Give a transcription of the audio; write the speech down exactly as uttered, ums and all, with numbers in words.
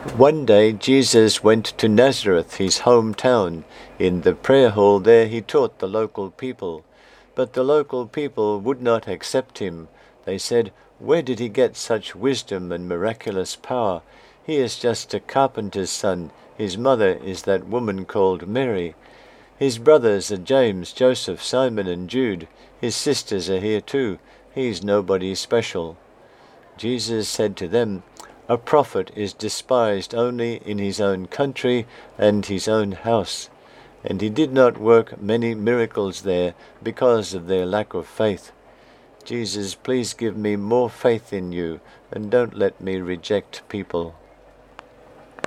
One day Jesus went to Nazareth, his hometown. In the prayer hall there he taught the local people. But the local people would not accept him. They said, "Where did he get such wisdom and miraculous power? He is just a carpenter's son. His mother is that woman called Mary. His brothers are James, Joseph, Simon, and Jude. His sisters are here too. He's nobody special." Jesus said to them, "A prophet is despised only in his own country and his own house." And he did not work many miracles there because of their lack of faith. Jesus, please give me more faith in you, and don't let me reject people.